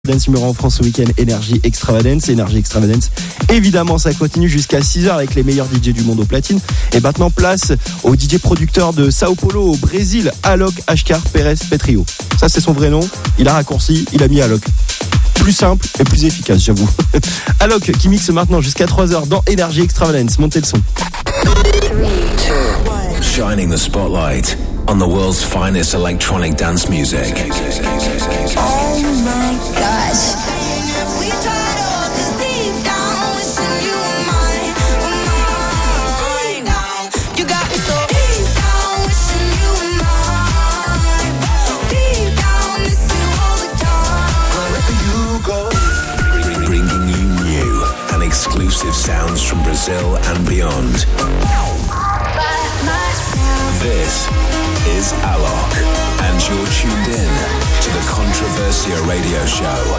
Dance numéro en France ce week-end, Energy Extravagance. Energy Extravagance, évidemment, ça continue jusqu'à 6h avec les meilleurs DJ du monde au platine. Et maintenant, place au DJ producteur de Sao Paulo au Brésil, Alok Ashkar Perez Petrio. Ça, c'est son vrai nom. Il a raccourci, il a mis Alok. Plus simple et plus efficace, j'avoue. Alok qui mixe maintenant jusqu'à 3h dans Energy Extravagance. Montez le son. Shining the spotlight on the world's finest electronic dance music. Oh my gosh. Bringing you new and exclusive sounds from Brazil and beyond. This is Alok, and you're tuned in to the Controversia Radio Show.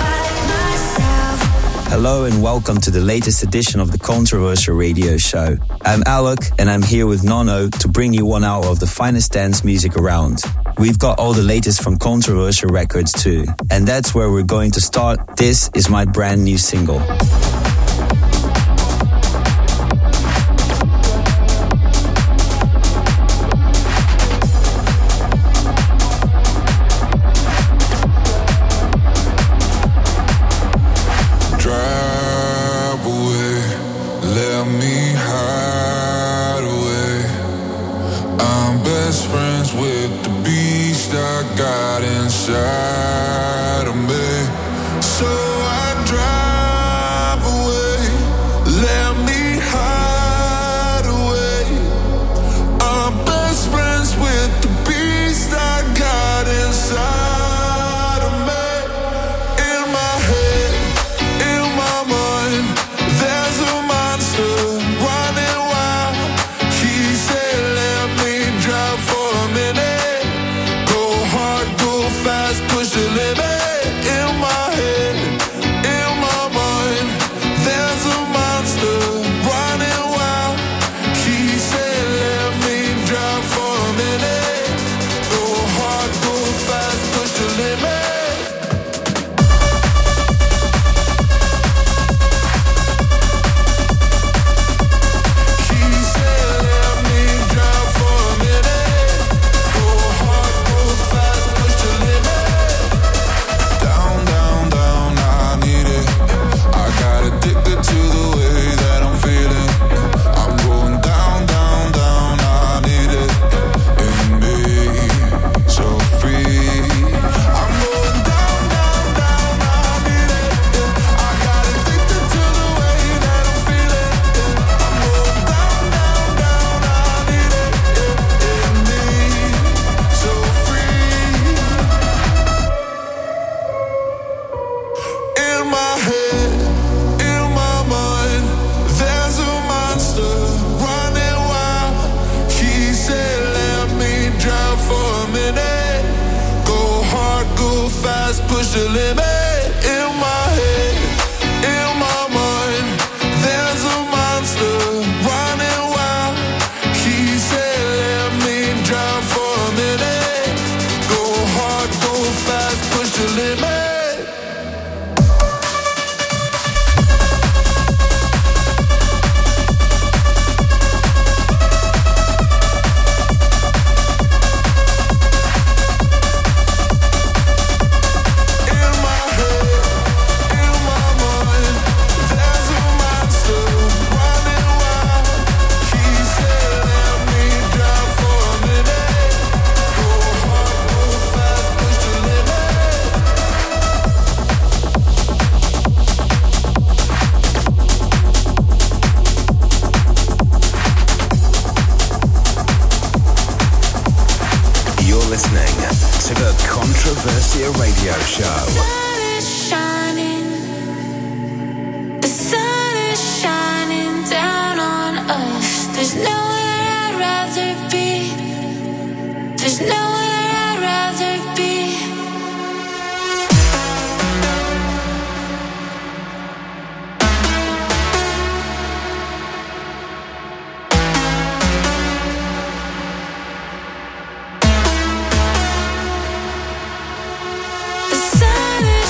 Hello and welcome to the latest edition of the Controversia Radio Show. I'm Alok and I'm here with Nono to bring you 1 hour of the finest dance music around. We've got all the latest from Controversia Records too, and that's where we're going to start. This is my brand new single. Inside of me, so I drive away. Let me hide away. I'm best friends with the beast I got inside of me. In my head, in my mind, there's a monster running wild. He said, "Let me drive for a minute." Go hard, go fast, push the limit. In my head, in my mind, there's a monster running wild. He said, "Let me drive for a minute." Go hard, go fast, push the limit. He said, "Let me drive for a minute." Go hard, go fast, push the limit. Down, down, down, I need it. I got addicted to the way that I'm feeling. I'm going down, down, down, I need it in me, so free. I'm going down, down, down, I need it. I got addicted to the way that I'm feeling. I'm going down, down, down, I need it in me, so free. In my head, in my mind, there's a monster running wild. He said, "Let me drive for a minute." Go hard, go fast, push the limit. In my head, in my mind, there's a monster running wild. He said, "Let me drive for a minute." Go hard, go fast, push the limit. In my head, in my mind, there's a monster running wild. He said, "Let me drive for a minute." Go hard, go fast, push the limit. You're listening to the Controversia Radio Show. Sun is shining. The sun is shining down on us. There's nowhere I'd rather be. There's nowhere I'd rather be. The sun is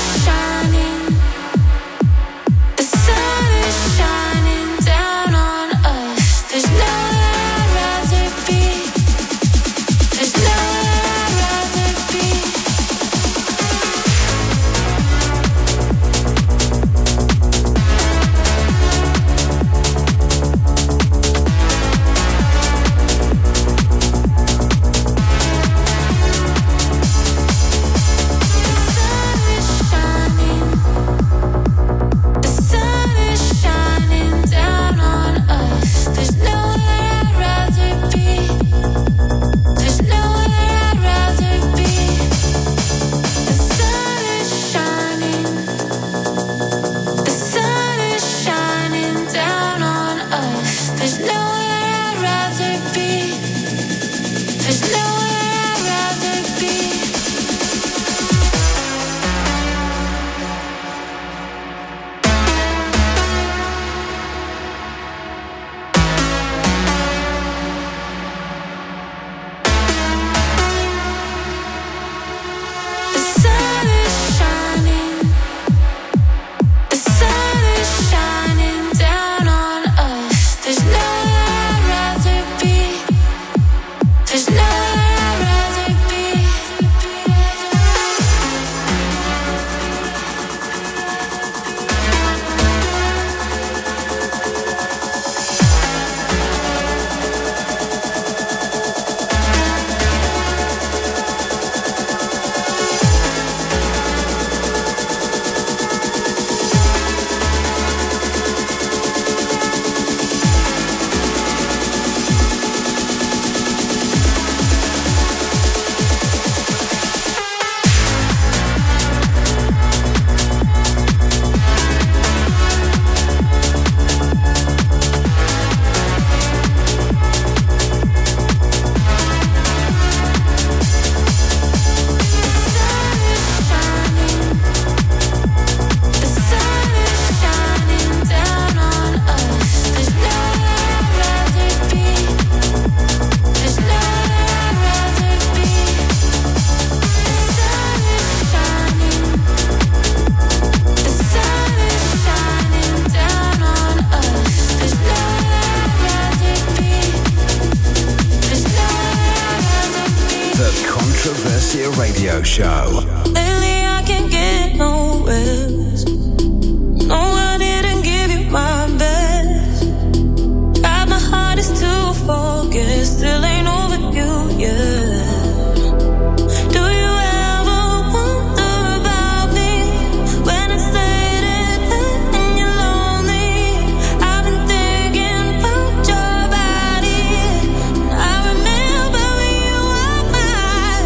Radio Show. Lately I can't get no rest. No, I didn't give you my best. Tried my hardest to forget, still ain't over you yet. Do you ever wonder about me when it's late and you're lonely? I've been thinking about your body. I remember when you were mine.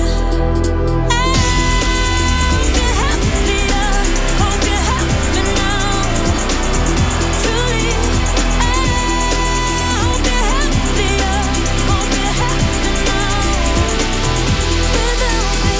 Hope you're happier, hope you're happy now. Truly, hope you're happier, hope you're happy now. Without me,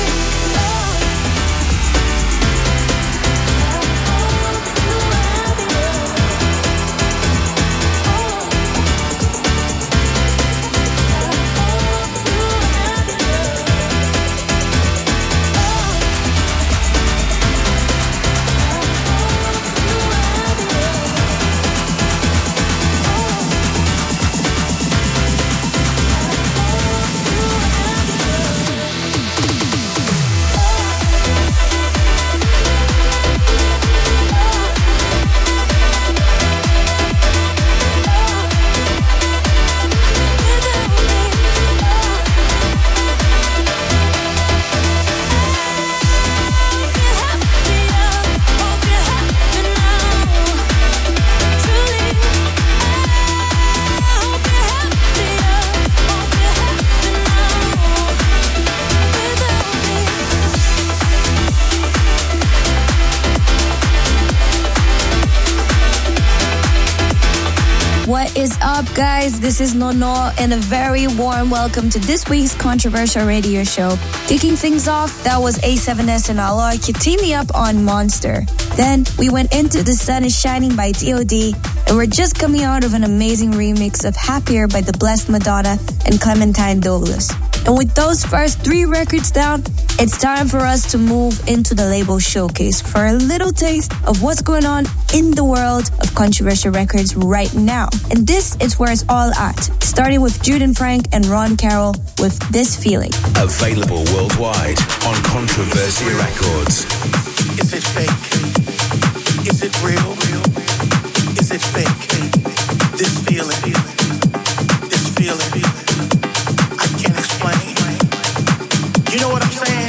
What is up, guys? This is Nono, and a very warm welcome to this week's Controversial Radio Show. Kicking things off, that was A7S and Alok teaming up on Monster. Then we went into The Sun is Shining by D.O.D., and we're just coming out of an amazing remix of Happier by The Blessed Madonna and Clementine Douglas. And with those first 3 records down, it's time for us to move into the label showcase for a little taste of what's going on in the world of controversial records right now. And this is where it's all at, starting with Jude and Frank and Ron Carroll with This Feeling. Available worldwide on Controversia Records. Is it fake? Is it real? Is it fake? This feeling. This feeling. I can't explain. You know what I'm saying?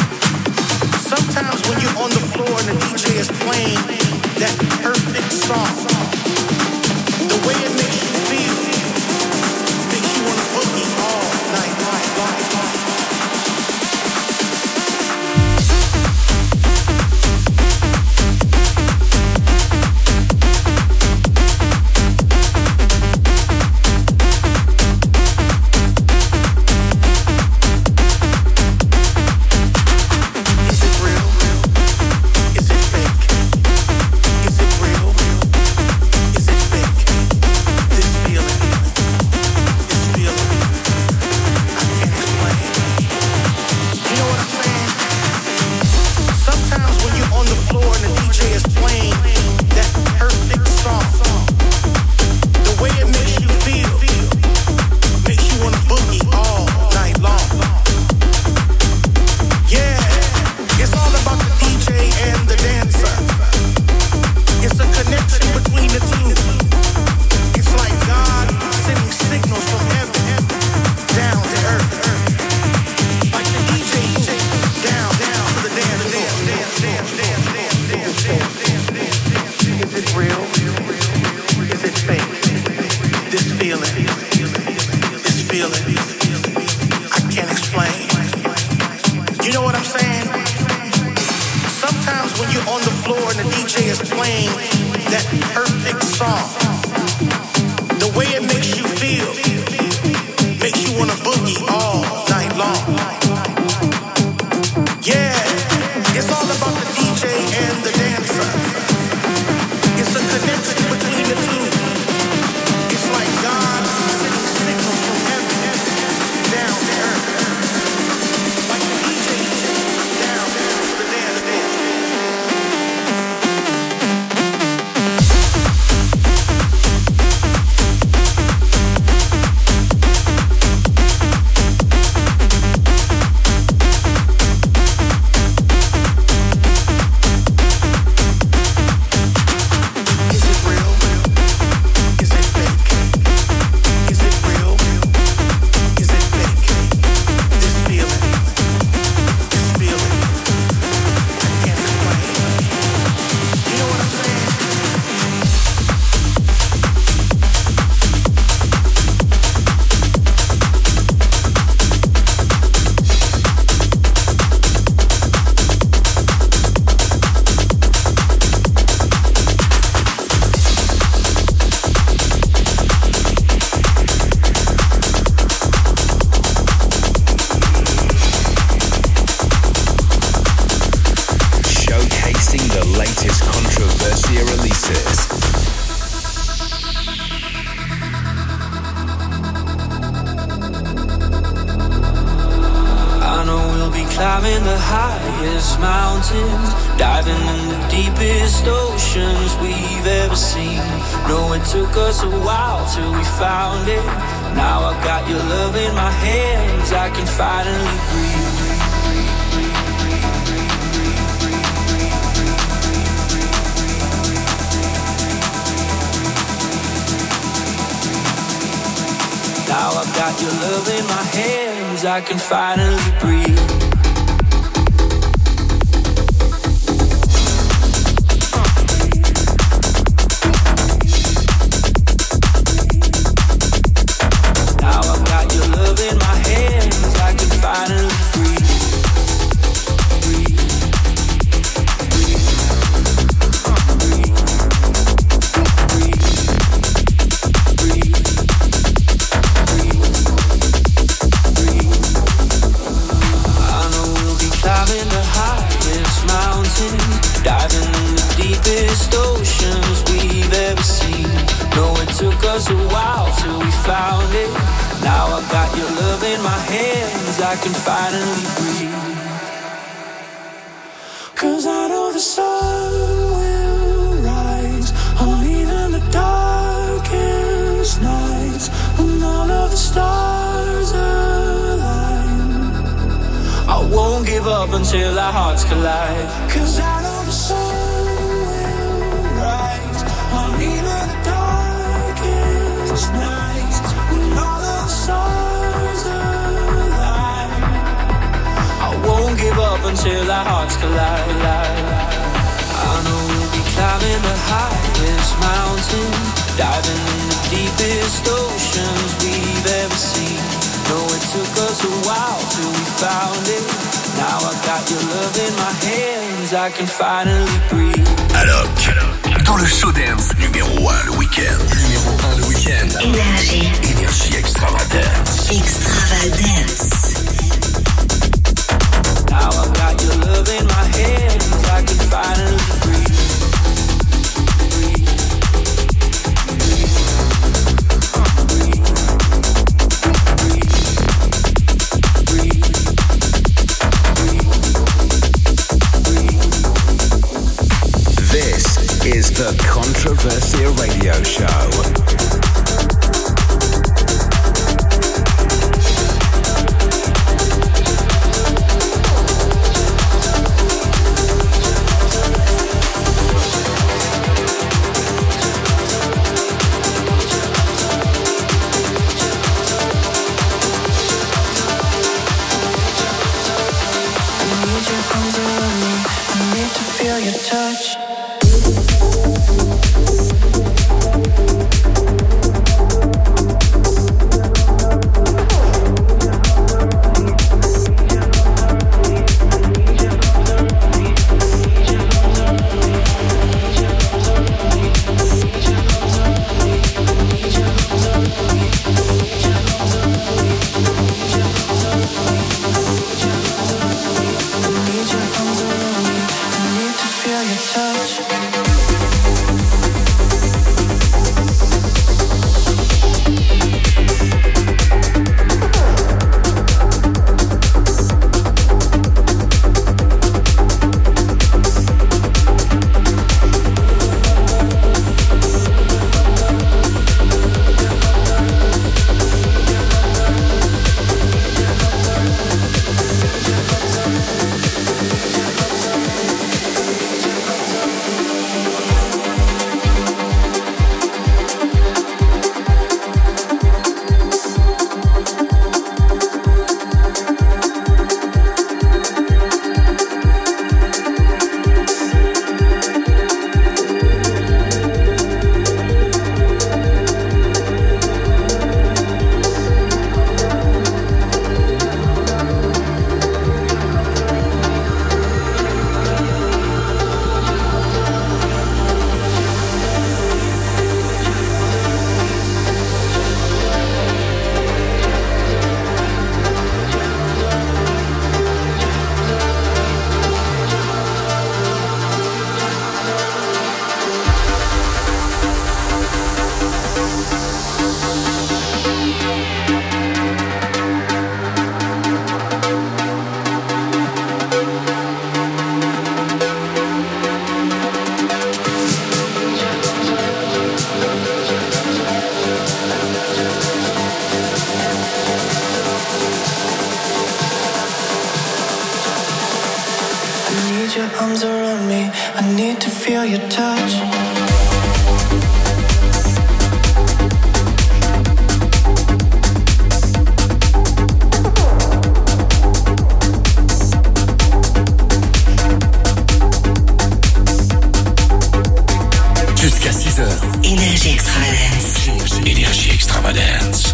Sometimes when you're on the floor and the DJ is playing that perfect song, the way it makes you feel makes you want to boogie all night long. latest Controversia releases. I know we'll be climbing the highest mountains, diving in the deepest oceans we've ever seen. No, it took us a while till we found it. Now I got your love in my hands, I can finally breathe. Now I've got your love in my hands, I can finally breathe. Now I've got your love in my hands, I can finally breathe. Diving in the deepest oceans we've ever seen. No, it took us a while till we found it. Now I got your love in my hands, I can finally breathe. 'Cause I know the sun will rise on even the darkest nights, when all of the stars align. I won't give up until our hearts collide. 'Cause I know the sun will rise on even the darkest nights, when all of the stars align. I won't give up until our hearts collide. I know we'll be climbing the highest mountains, diving in the deepest oceans we've ever seen. No, it took us a while till we found it. Now I got your love in my hands, I can finally breathe. Alok, dans le show dance numéro 1 le week-end. Numéro 1 le week-end. Énergie Extravagance. Now I got your love in my hands, I can finally breathe. This is the Controversia Radio Show. feel your touch. Jusqu'à 6h. Énergie Extravagance. Énergie Extravagance.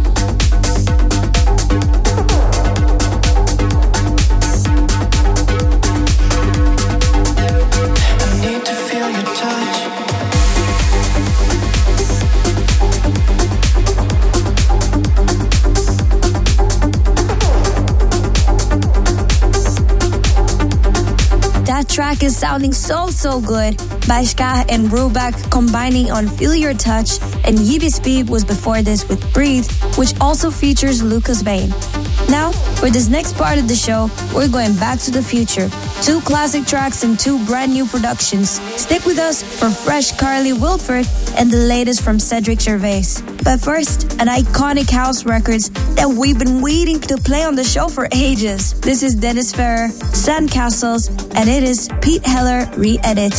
That track is sounding so good. Bashka and Rubak combining on Feel Your Touch, and Yibi Speed was before this with Breathe, which also features Lucas Bain. Now, for this next part of the show, we're going back to the future. 2 classic tracks and 2 brand new productions. Stick with us for fresh Carly Wilford and the latest from Cedric Gervais. But first, an iconic house records that we've been waiting to play on the show for ages. This is Dennis Ferrer, Sandcastles, and it is Pete Heller re-edit.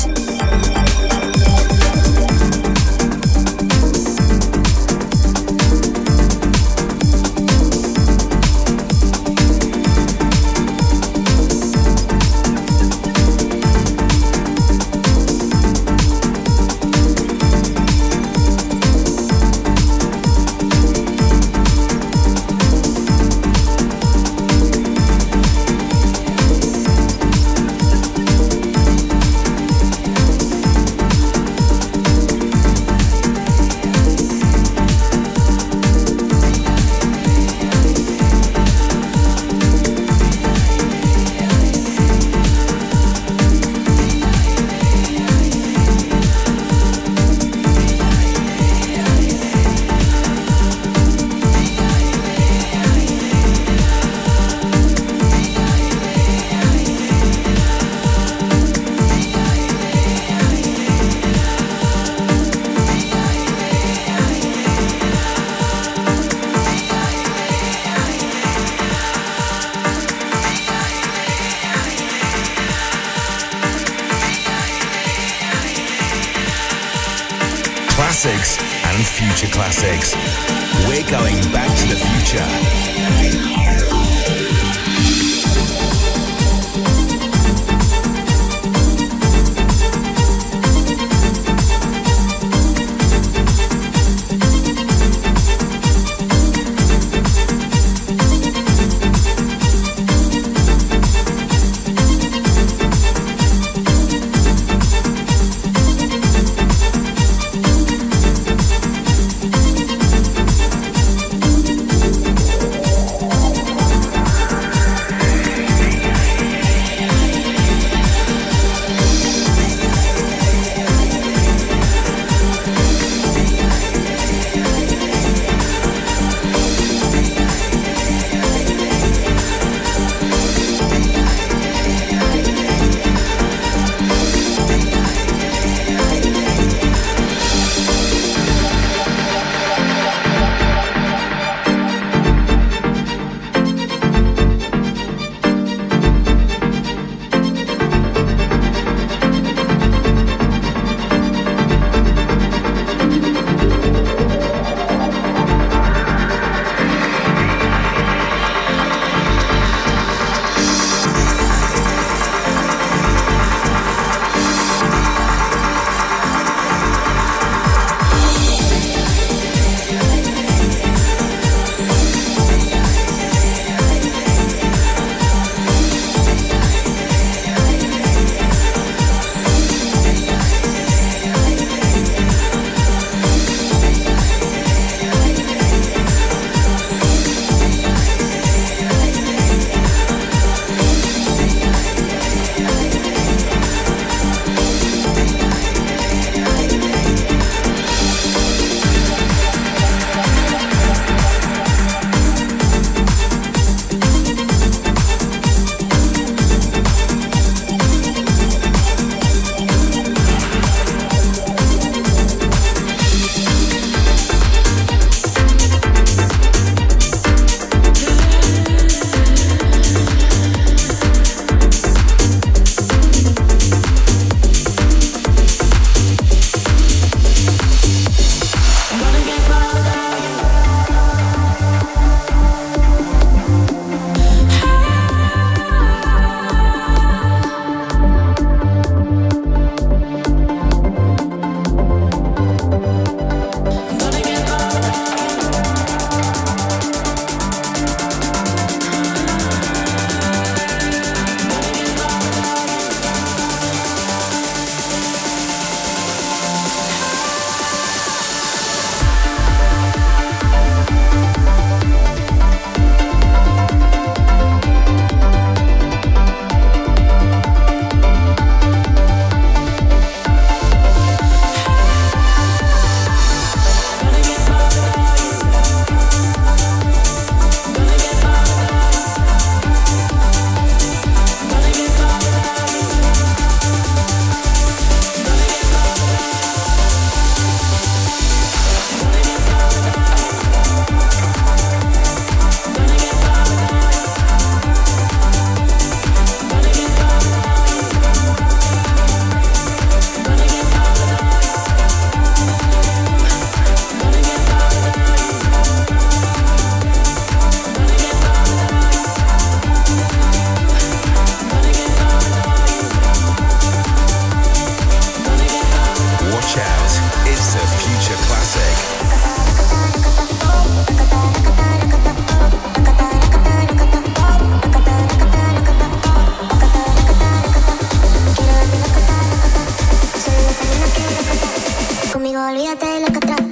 Classics and future classics. We're going back to the future. Watch out, it's a future classic. Conmigo olvídate de lo que atrás.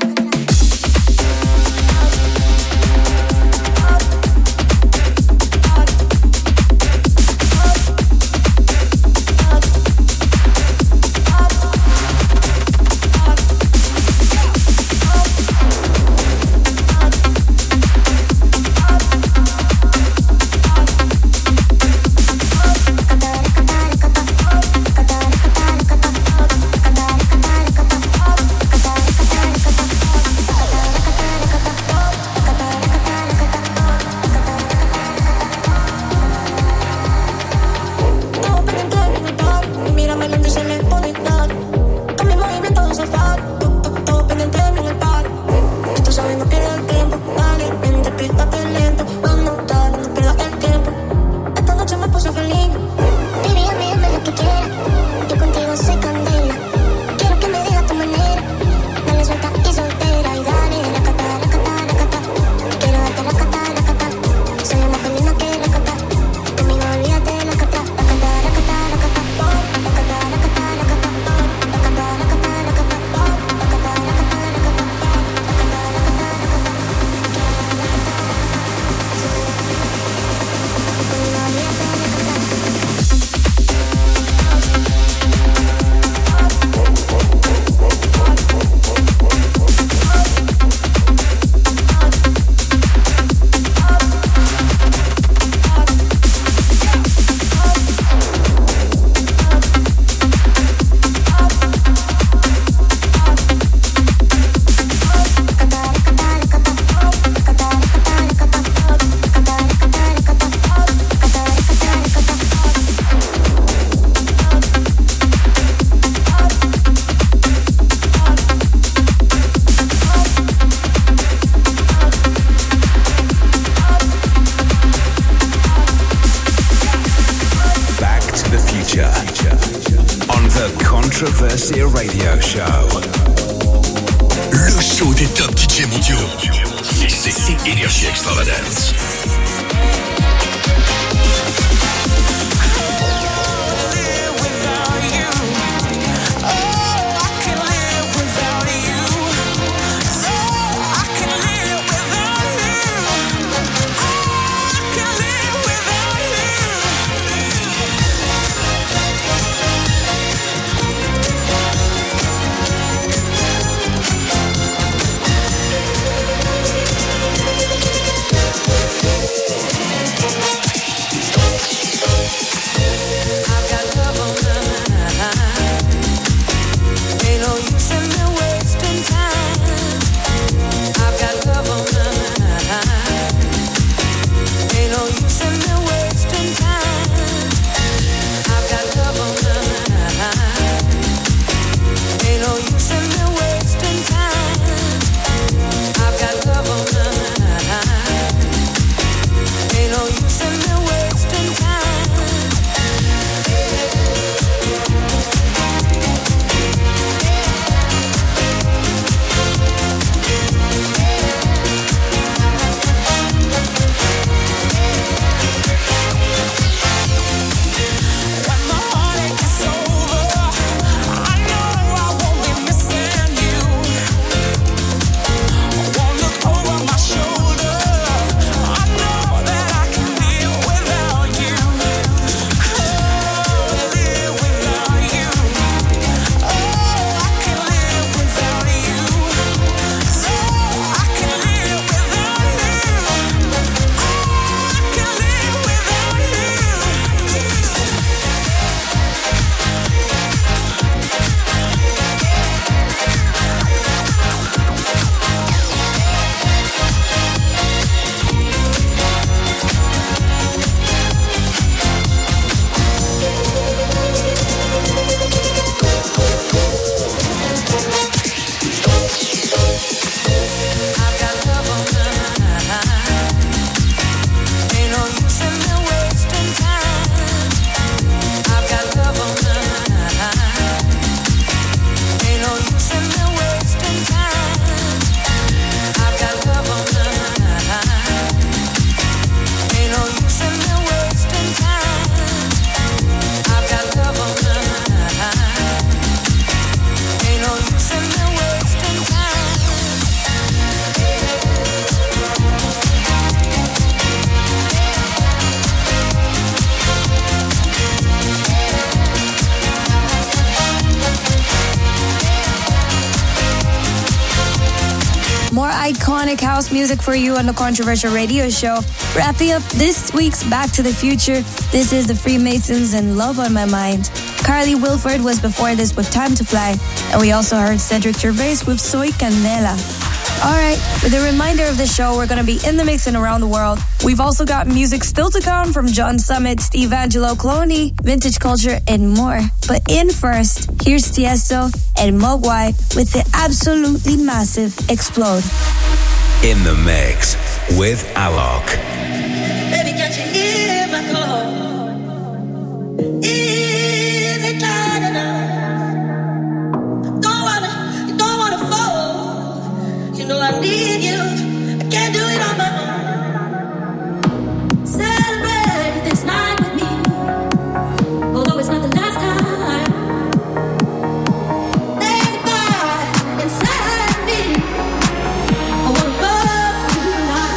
Controversia Radio Show. Le show des top DJ mondiaux. C'est Énergie Extravagance. iconic house music for you on the Controversial Radio Show. Wrapping up this week's Back to the Future, this is the Freemasons and Love on My Mind. Carly Wilford was before this with Time to Fly, and we also heard Cedric Gervais with Soy Candela. Alright, with a reminder of the show, we're going to be in the mix and around the world. We've also got music still to come from John Summit, Steve Angelo, Cloney, Vintage Culture, and more. But in first, here's Tiesto and Mogwai with the absolutely massive Explode. In the mix with Alok. Baby, can't you hear my call? Is it loud enough? You don't wanna fall. You know I need you. I can't do it on my own. Celebrate this night with me, although it's not the last time. There's a fire inside me. I wanna burn you tonight.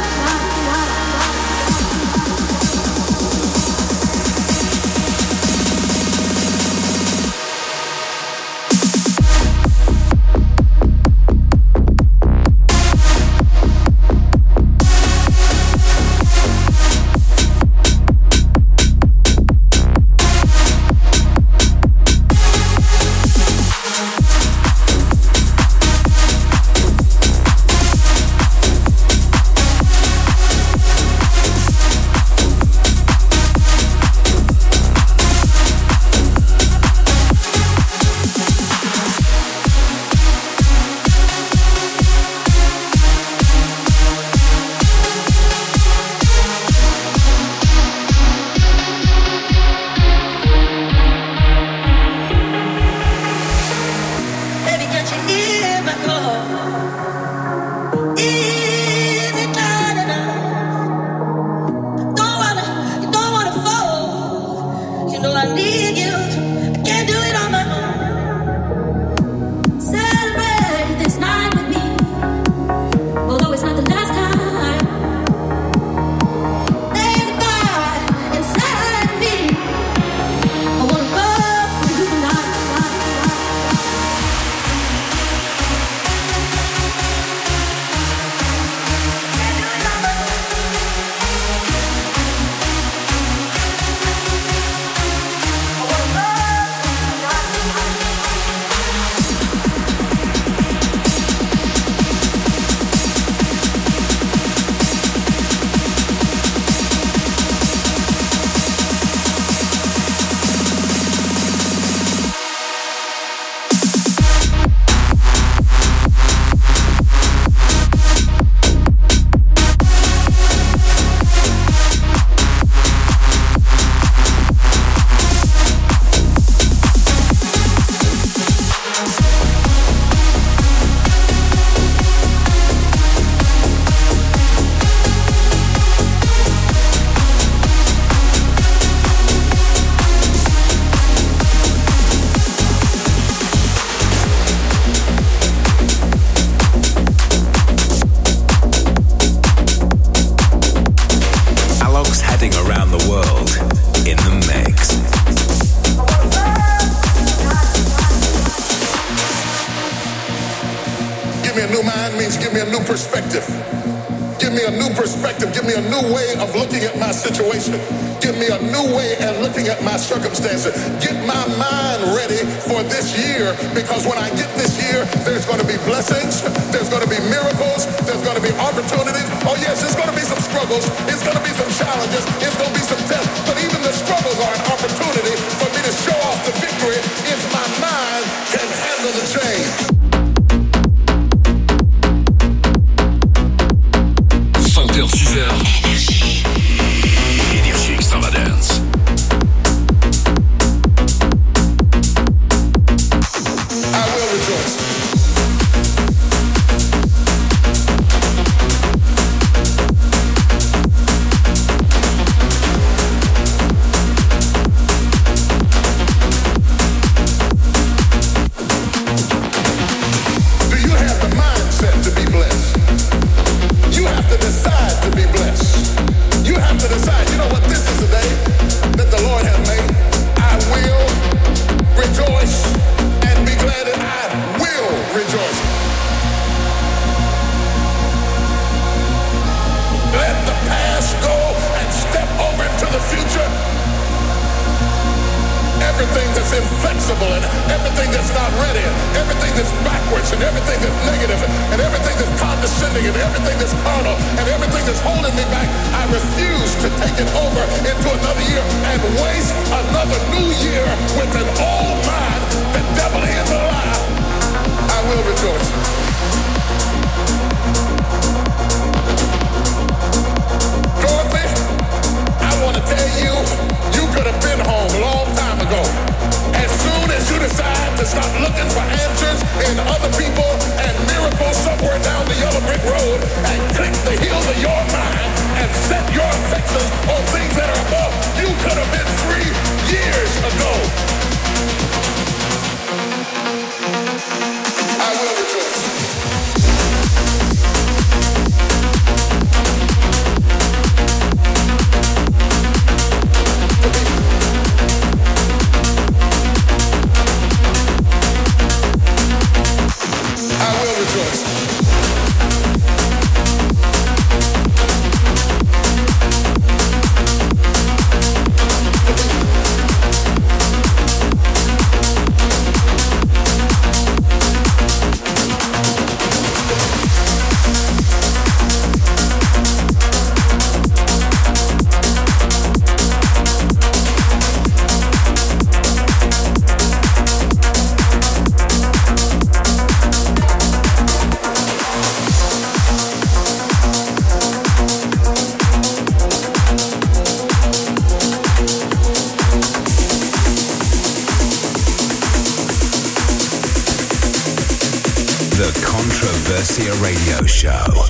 Situation. Give me a new way of looking at my circumstances. Get my mind ready for this year, because when I get this year, there's going to be blessings, there's going to be miracles, there's going to be opportunities. Oh yes, there's going to be some struggles, it's going to be some challenges, it's going to be some tests, but even the struggles are an opportunity for me to show off the victory if my mind can handle the change. 5h, 6h. Énergie Extravagance. I will rejoice. Do you have the mindset to be blessed? You have to decide to be blessed. You have to decide, you know what, this is the day that the Lord has made. I will rejoice and be glad, and I will impossible and everything that's not ready and everything that's backwards and everything that's negative and everything that's condescending and everything that's carnal and everything that's holding me back, I refuse to take it over into another year and waste another new year with an old mind. The devil is a lie. I will rejoice. Dorothy, I want to tell you, you could have been home a long time ago. As soon as you decide to stop looking for answers in other people and miracles somewhere down the yellow brick road and click the heels of your mind and set your affections on things that are above, you could have been free years ago. I will rejoice. Controversia Radio Show.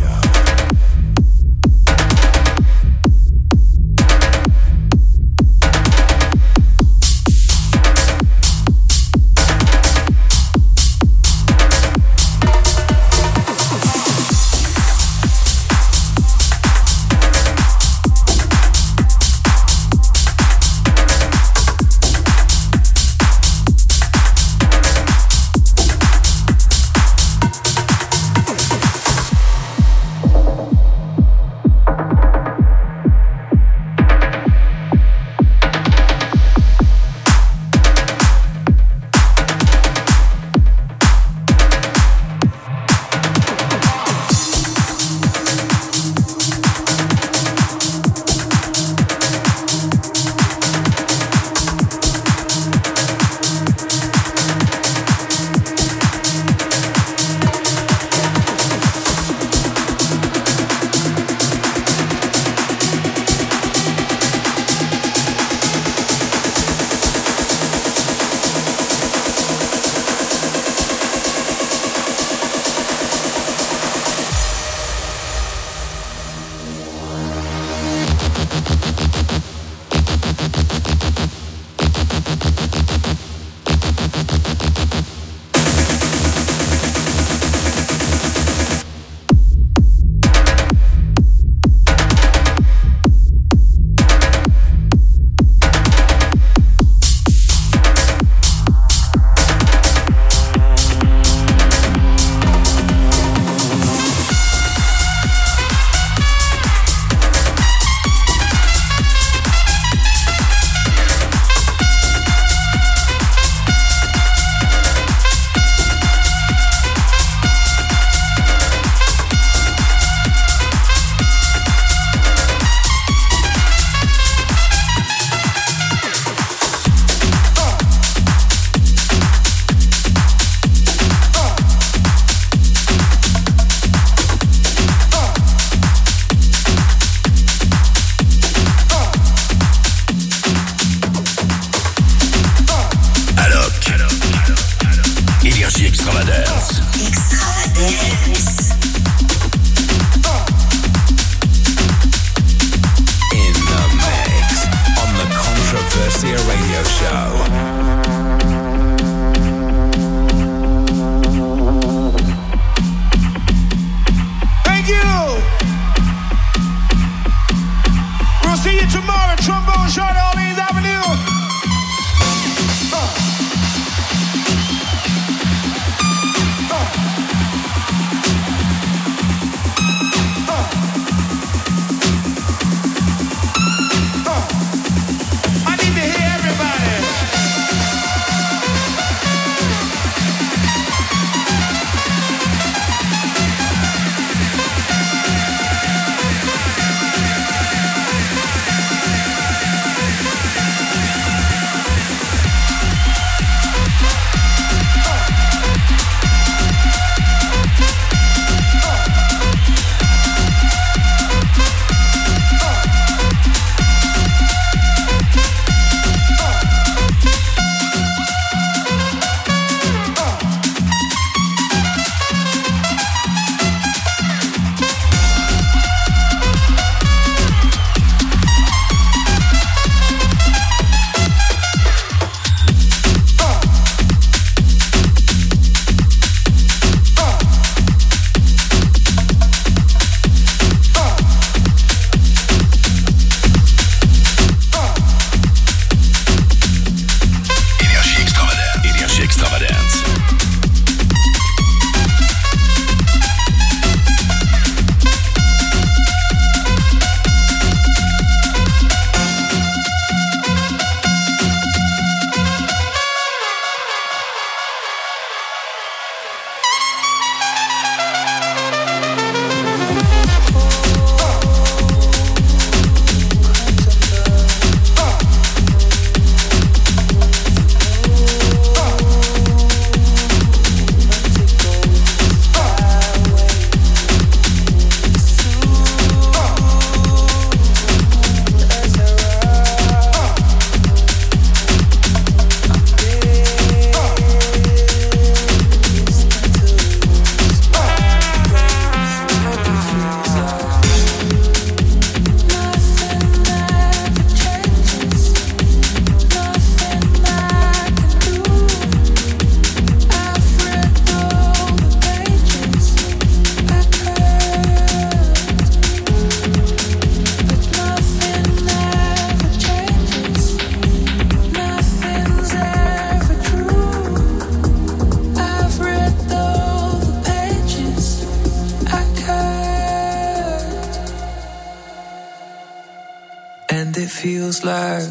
feels like.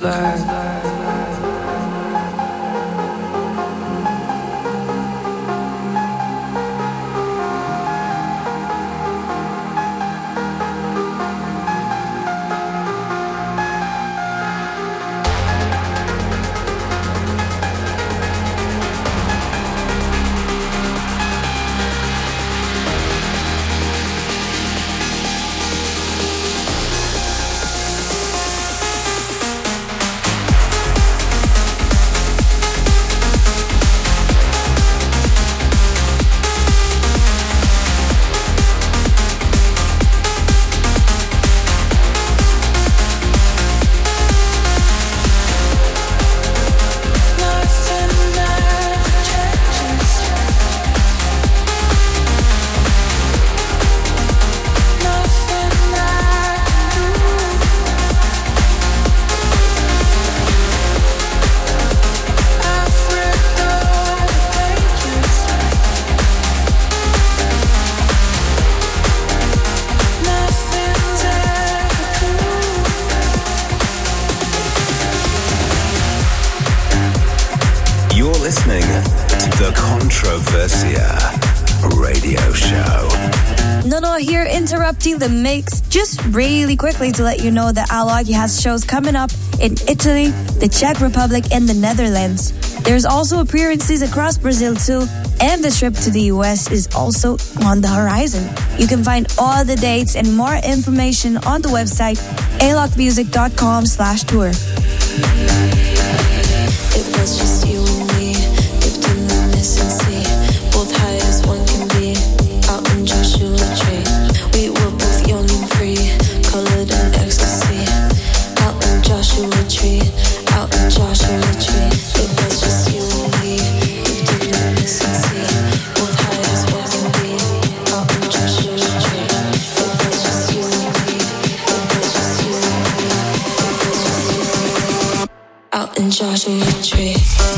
Interrupting the mix just really quickly to let you know that Alok has shows coming up in Italy, the Czech Republic, and the Netherlands. There's also appearances across Brazil too, and the trip to the US is also on the horizon. You can find all the dates and more information on the website alokmusic.com/tour. It was just you and me, dipped in the mist and sea, both high as one can be, out in Joshua Tree. We were both young and free, colored in ecstasy. Out in Joshua Tree, out in Joshua Tree. It was just you and me, dipped in the mist and sea, both high as one can be, out in Joshua Tree. It was just you and me, it was just you and me, it was just you and me, out in Joshua Tree.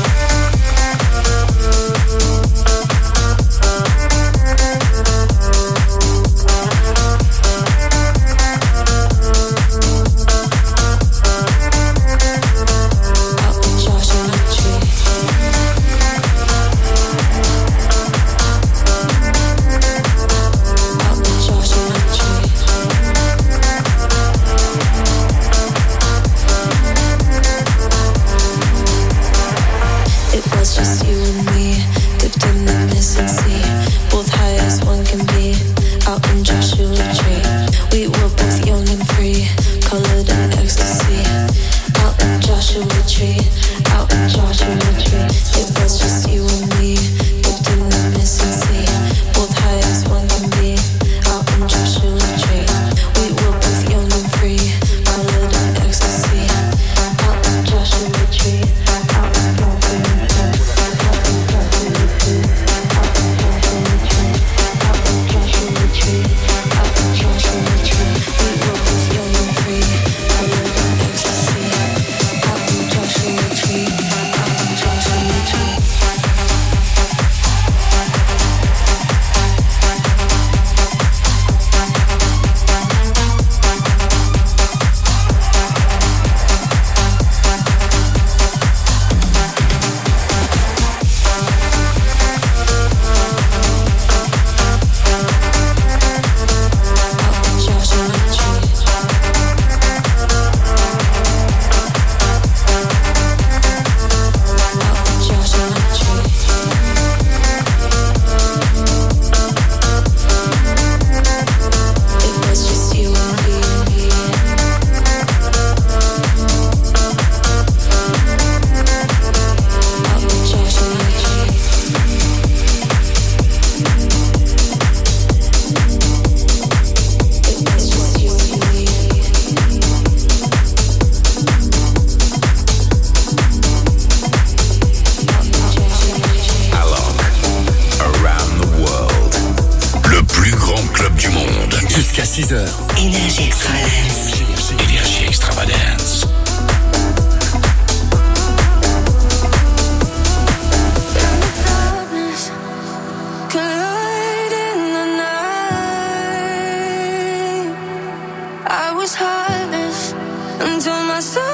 Jusqu'à 6h. Énergie Extravagance. Énergie Extravagance. I was heartless until my soul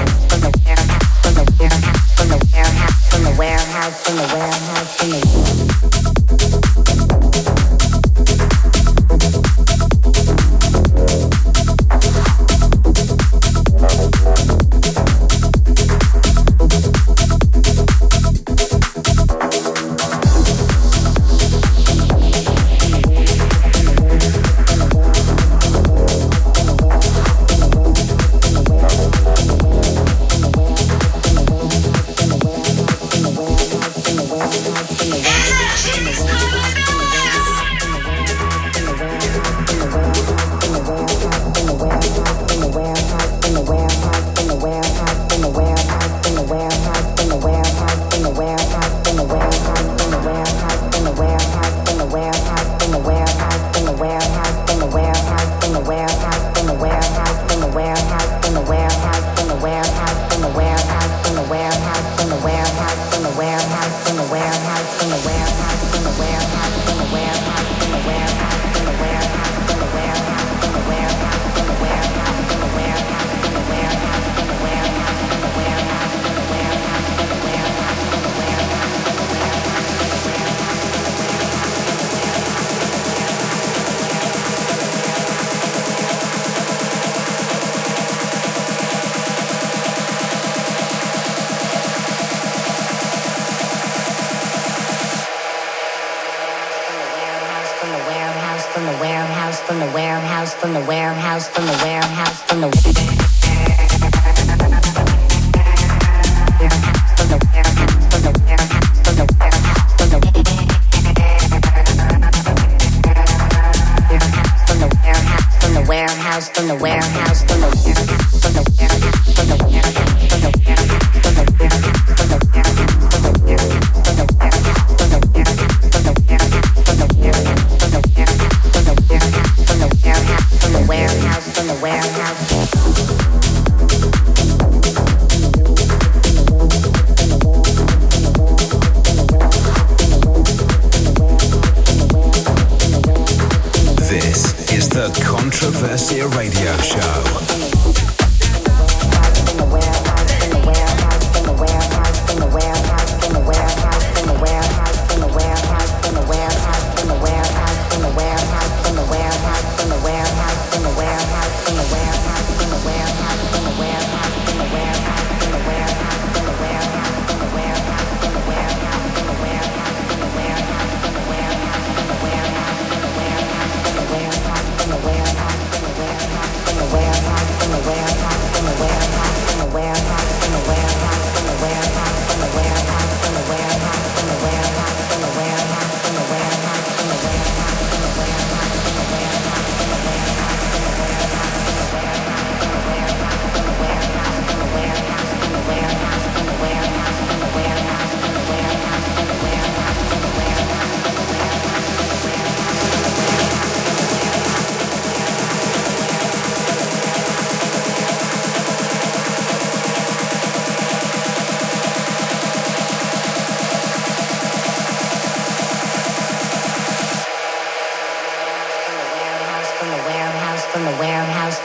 Warehouse.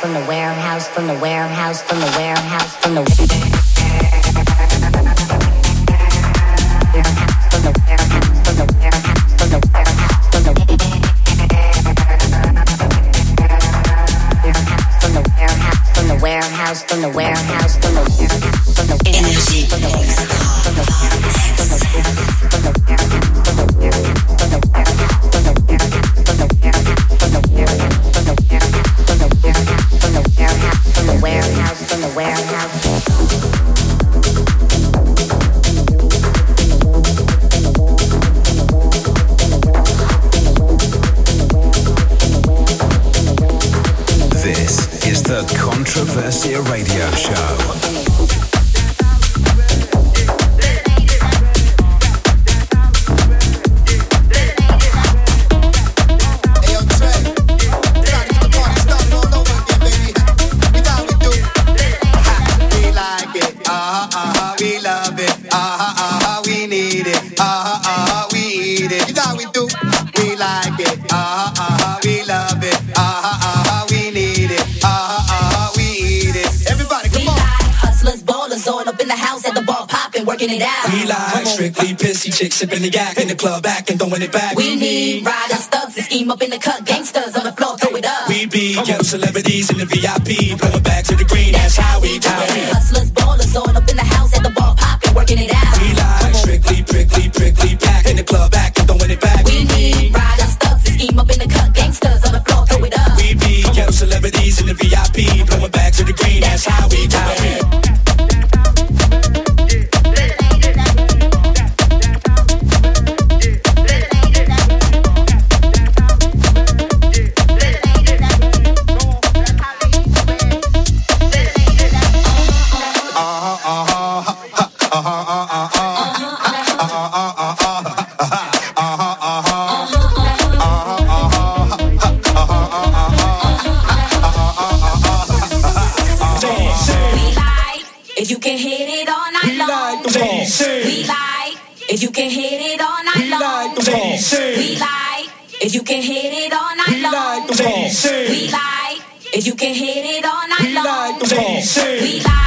from the warehouse, from the warehouse, from the warehouse, from the warehouse, from the warehouse, from the energy, from the warehouse, from the warehouse. This is the Controversia Radio Show. Working it out. We like strictly pissy chicks sipping the yak in the club back and throwing it back. We need riders, thugs, and scheme up in the cut. Gangsters on the floor, throw it up. We be ghetto celebrities in the VIP, blowing back to the green. That's how we do it. Hustlers, ballers, all up in the house at the bar, popping, working it out. We like strictly prickly pack in the club back and throwing it back. We need riders, thugs, and scheme up in the cut. Gangsters on the floor, throw it up. We be ghetto celebrities in the VIP, blowing back to the green. That's how we do it. If you can hit it all night long, we like. If you can hit it all night long, we like. If you can hit it all night long, we like. If you can hit it all night long, we like.